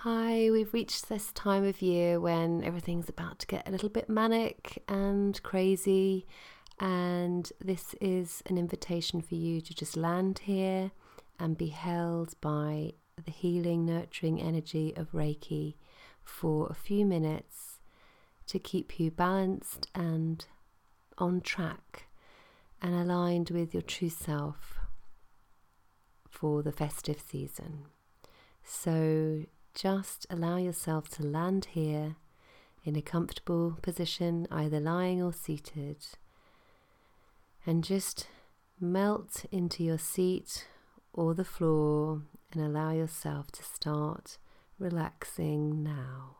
Hi, we've reached this time of year when everything's about to get a little bit manic and crazy, and this is an invitation for you to just land here and be held by the healing, nurturing energy of Reiki for a few minutes to keep you balanced and on track and aligned with your true self for the festive season. So just allow yourself to land here in a comfortable position, either lying or seated, and just melt into your seat or the floor and allow yourself to start relaxing now.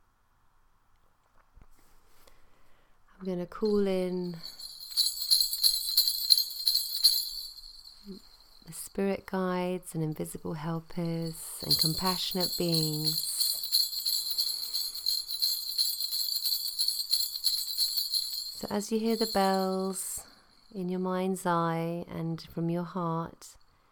I'm going to call in the spirit guides and invisible helpers and compassionate beings. So as you hear the bells in your mind's eye and from your heart,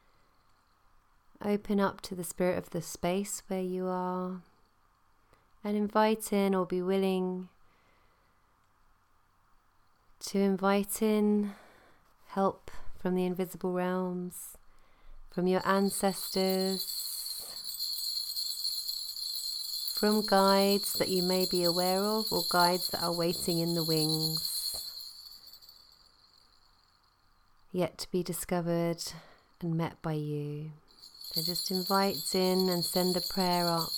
open up to the spirit of the space where you are and invite in, or be willing to invite in help from the invisible realms, from your ancestors, from guides that you may be aware of or guides that are waiting in the wings, yet to be discovered and met by you. So just invite in and send a prayer up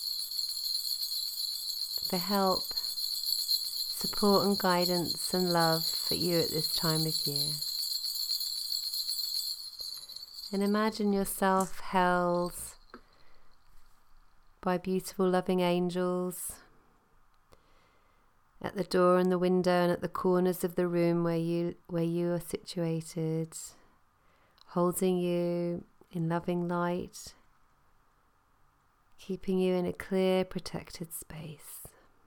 for help, support and guidance and love for you at this time of year. And imagine yourself held by beautiful, loving angels at the door and the window and at the corners of the room where you are situated, holding you in loving light, keeping you in a clear, protected space.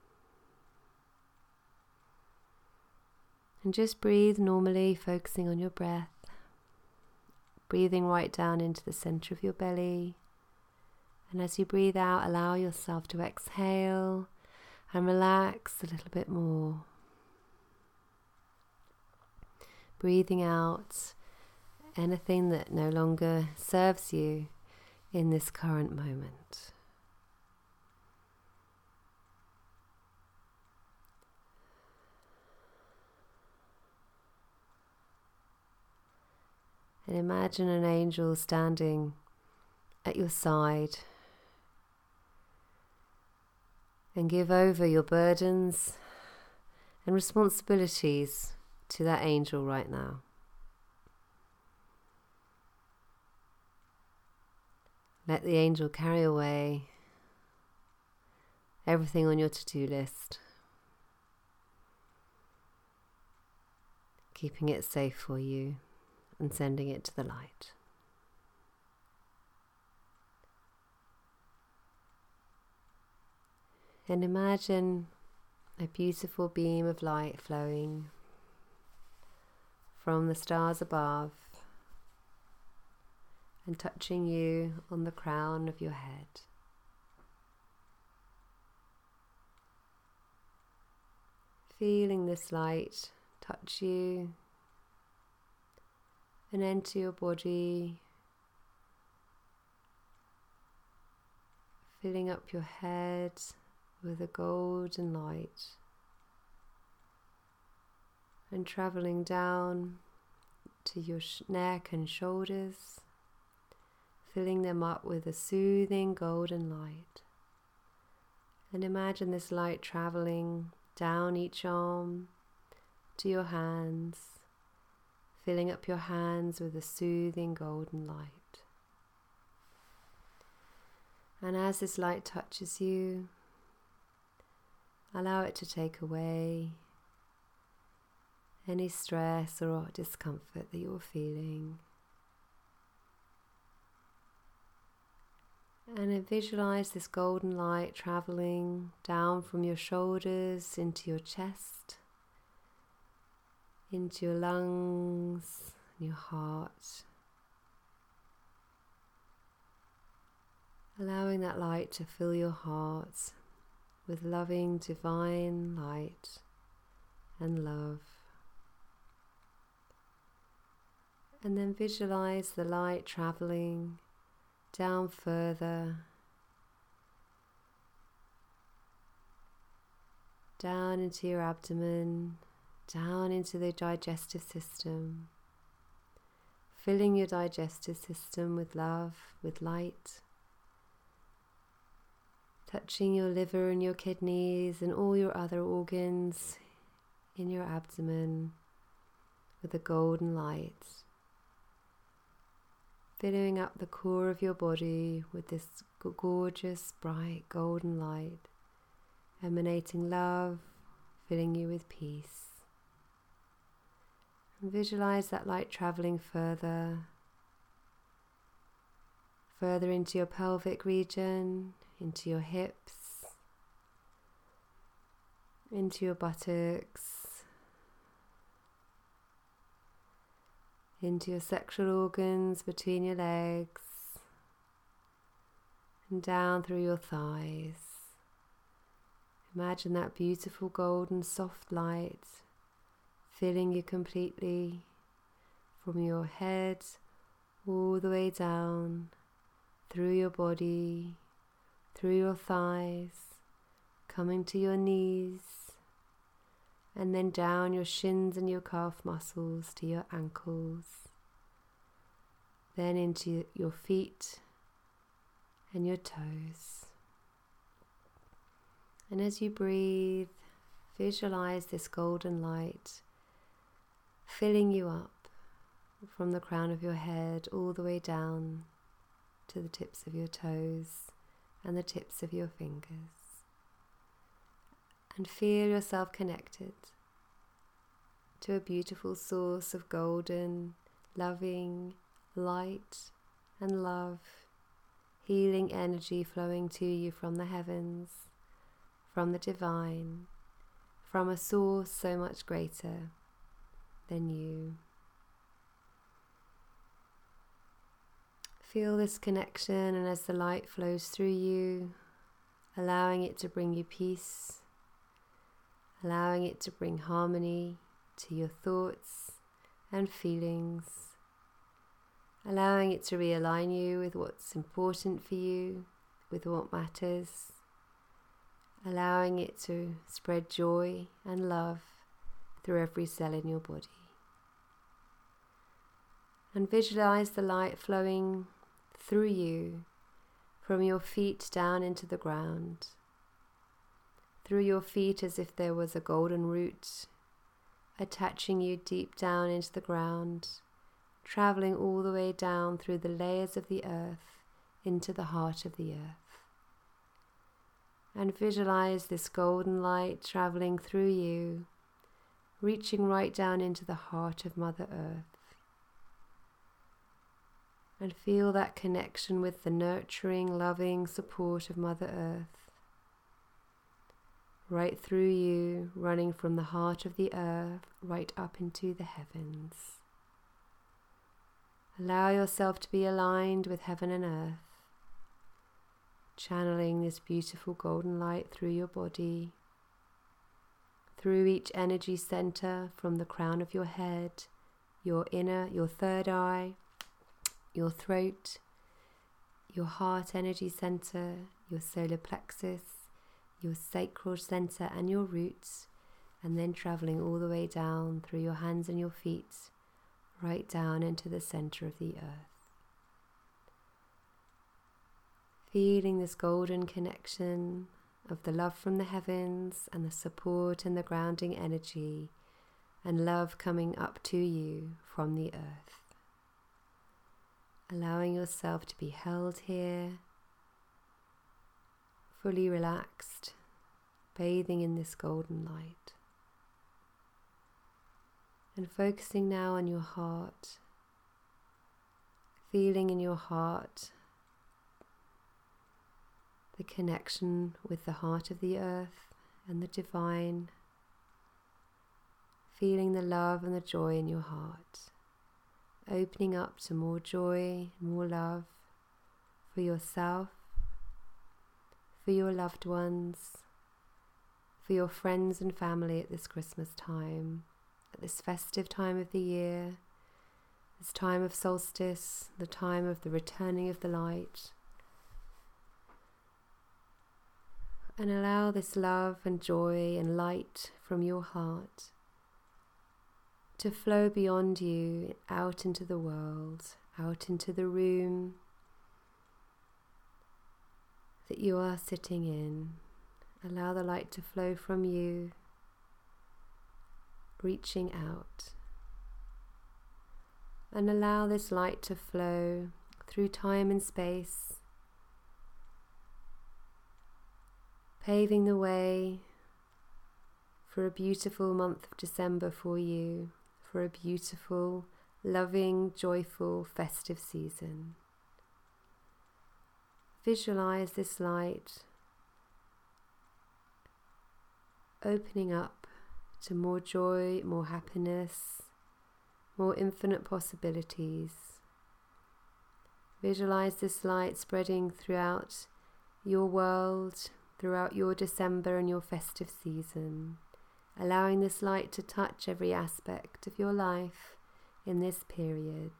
And just breathe normally, focusing on your breath. Breathing right down into the center of your belly. And as you breathe out, allow yourself to exhale and relax a little bit more. Breathing out anything that no longer serves you in this current moment. And imagine an angel standing at your side, and give over your burdens and responsibilities to that angel right now. Let the angel carry away everything on your to-do list, keeping it safe for you and sending it to the light. And imagine a beautiful beam of light flowing from the stars above and touching you on the crown of your head. Feeling this light touch you and enter your body, filling up your head with a golden light and traveling down to your neck and shoulders, filling them up with a soothing golden light. And imagine this light traveling down each arm to your hands, filling up your hands with a soothing golden light. And as this light touches you, allow it to take away any stress or discomfort that you're feeling. And then visualize this golden light traveling down from your shoulders into your chest, into your lungs and your heart, allowing that light to fill your heart with loving divine light and love. And then visualize the light traveling down further, down into your abdomen, down into the digestive system, filling your digestive system with love, with light, touching your liver and your kidneys and all your other organs in your abdomen with a golden light, filling up the core of your body with this gorgeous, bright, golden light, emanating love, filling you with peace. And visualize that light traveling further into your pelvic region, into your hips, into your buttocks, into your sexual organs between your legs, and down through your thighs. Imagine that beautiful golden soft light filling you completely from your head all the way down through your body, through your thighs, coming to your knees, and then down your shins and your calf muscles to your ankles, then into your feet and your toes. And as you breathe, visualize this golden light filling you up from the crown of your head all the way down to the tips of your toes and the tips of your fingers. And feel yourself connected to a beautiful source of golden, loving light and love, healing energy flowing to you from the heavens, from the divine, from a source so much greater than you. Feel this connection, and as the light flows through you, allowing it to bring you peace, allowing it to bring harmony to your thoughts and feelings, allowing it to realign you with what's important for you, with what matters, allowing it to spread joy and love through every cell in your body. And visualize the light flowing through you from your feet down into the ground, through your feet as if there was a golden root attaching you deep down into the ground, traveling all the way down through the layers of the earth into the heart of the earth. And visualize this golden light traveling through you, reaching right down into the heart of Mother Earth. And feel that connection with the nurturing, loving support of Mother Earth, right through you, running from the heart of the earth right up into the heavens. Allow yourself to be aligned with heaven and earth, channeling this beautiful golden light through your body, through each energy center from the crown of your head, your third eye, your throat, your heart energy center, your solar plexus, your sacral center and your roots, and then traveling all the way down through your hands and your feet, right down into the center of the earth. Feeling this golden connection of the love from the heavens and the support and the grounding energy and love coming up to you from the earth. Allowing yourself to be held here, fully relaxed, bathing in this golden light. And focusing now on your heart, feeling in your heart the connection with the heart of the earth and the divine, feeling the love and the joy in your heart, opening up to more joy, more love for yourself for your loved ones, for your friends and family at this Christmas time, at this festive time of the year, this time of solstice, the time of the returning of the light. And allow this love and joy and light from your heart to flow beyond you, out into the world, out into the room that you are sitting in. Allow the light to flow from you, reaching out. And allow this light to flow through time and space, paving the way for a beautiful month of December for you, for a beautiful, loving, joyful, festive season. Visualize this light opening up to more joy, more happiness, more infinite possibilities. Visualize this light spreading throughout your world, throughout your December and your festive season, allowing this light to touch every aspect of your life in this period.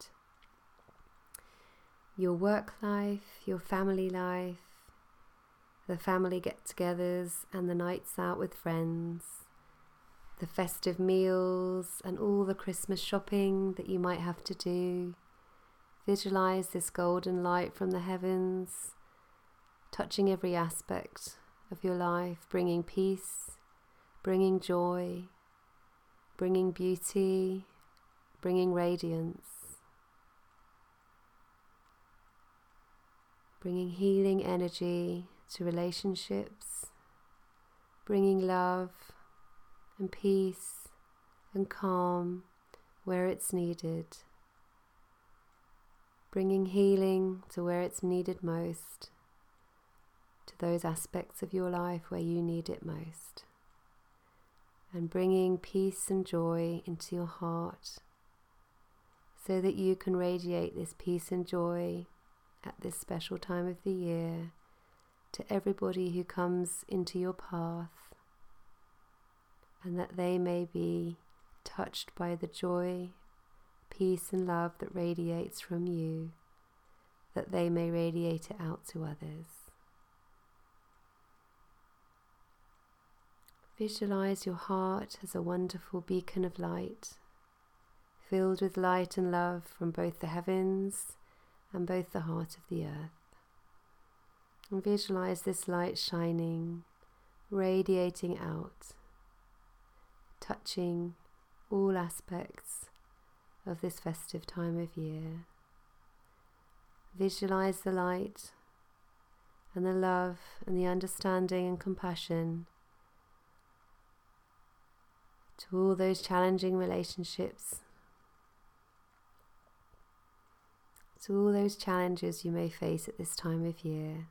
Your work life, your family life, the family get-togethers and the nights out with friends, the festive meals and all the Christmas shopping that you might have to do. Visualize this golden light from the heavens, touching every aspect of your life, bringing peace, bringing joy, bringing beauty, bringing radiance, bringing healing energy to relationships, bringing love and peace and calm where it's needed, bringing healing to where it's needed most, to those aspects of your life where you need it most, and bringing peace and joy into your heart so that you can radiate this peace and joy at this special time of the year to everybody who comes into your path, and that they may be touched by the joy, peace and love that radiates from you, that they may radiate it out to others. Visualize your heart as a wonderful beacon of light, filled with light and love from both the heavens and both the heart of the earth. And visualize this light shining, radiating out, touching all aspects of this festive time of year. Visualize the light and the love and the understanding and compassion to all those challenging relationships, to all those challenges you may face at this time of year.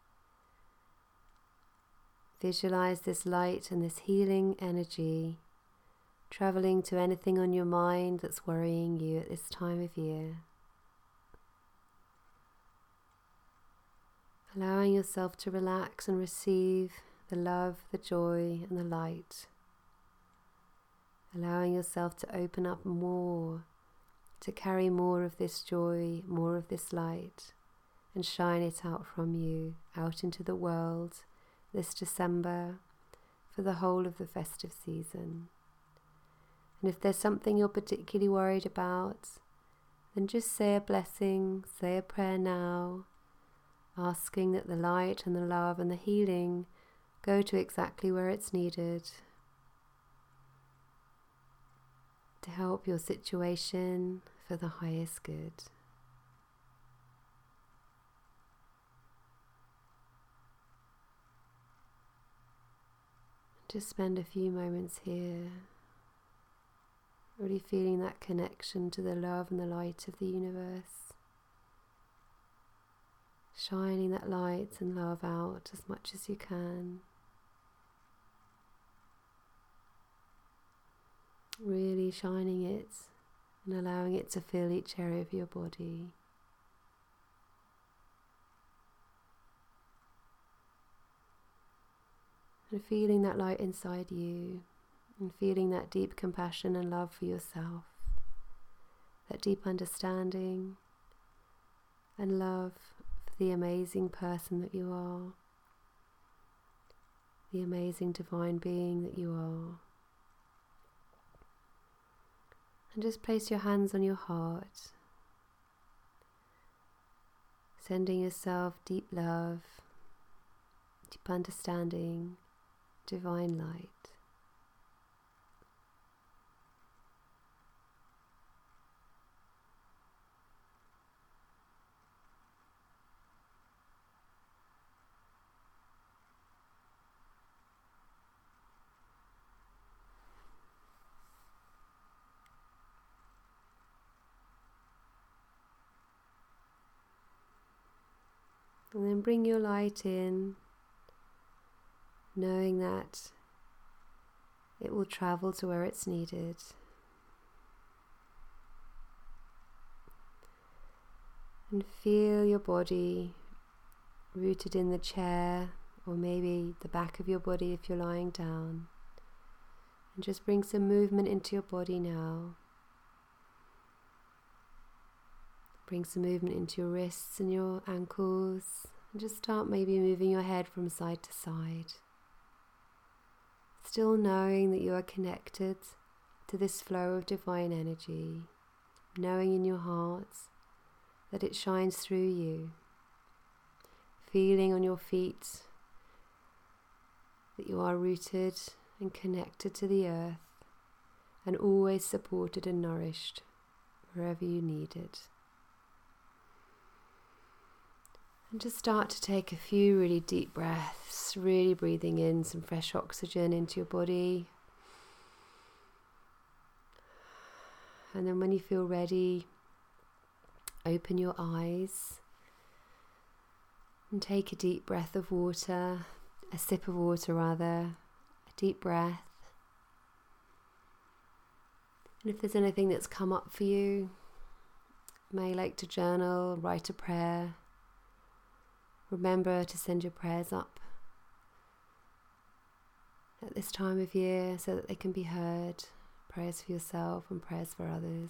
Visualize this light and this healing energy traveling to anything on your mind that's worrying you at this time of year. Allowing yourself to relax and receive the love, the joy, and the light. Allowing yourself to open up more, to carry more of this joy, more of this light, and shine it out from you, out into the world this December, for the whole of the festive season. And if there's something you're particularly worried about, then just say a blessing, say a prayer now, asking that the light and the love and the healing go to exactly where it's needed to help your situation for the highest good. Just spend a few moments here, really feeling that connection to the love and the light of the universe, shining that light and love out as much as you can. Really shining it and allowing it to fill each area of your body. And feeling that light inside you, and feeling that deep compassion and love for yourself, that deep understanding and love for the amazing person that you are, the amazing divine being that you are. And just place your hands on your heart, sending yourself deep love, deep understanding, divine light. And then bring your light in, knowing that it will travel to where it's needed. And feel your body rooted in the chair, or maybe the back of your body if you're lying down. And just bring some movement into your body now. Bring some movement into your wrists and your ankles, and just start maybe moving your head from side to side. Still knowing that you are connected to this flow of divine energy, knowing in your heart that it shines through you. Feeling on your feet that you are rooted and connected to the earth, and always supported and nourished wherever you need it. And just start to take a few really deep breaths, really breathing in some fresh oxygen into your body. And then when you feel ready, open your eyes and take a deep breath of water, a sip of water rather, a deep breath. And if there's anything that's come up for you, you may like to journal, write a prayer. Remember to send your prayers up at this time of year so that they can be heard. Prayers for yourself and prayers for others.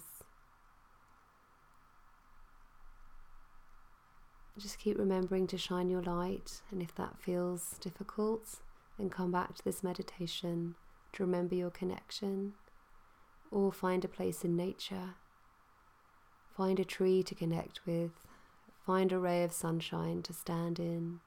Just keep remembering to shine your light, and if that feels difficult, then come back to this meditation to remember your connection, or find a place in nature. Find a tree to connect with. Find a ray of sunshine to stand in.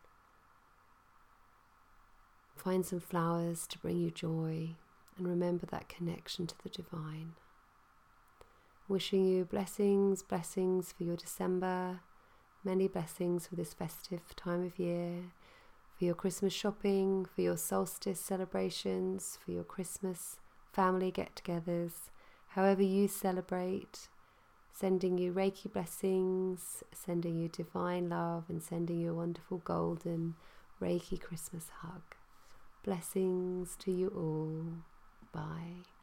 Find some flowers to bring you joy, and remember that connection to the divine. Wishing you blessings for your December, many blessings for this festive time of year, for your Christmas shopping, for your solstice celebrations, for your Christmas family get-togethers, however you celebrate. Sending you Reiki blessings, sending you divine love, and sending you a wonderful golden Reiki Christmas hug. Blessings to you all. Bye.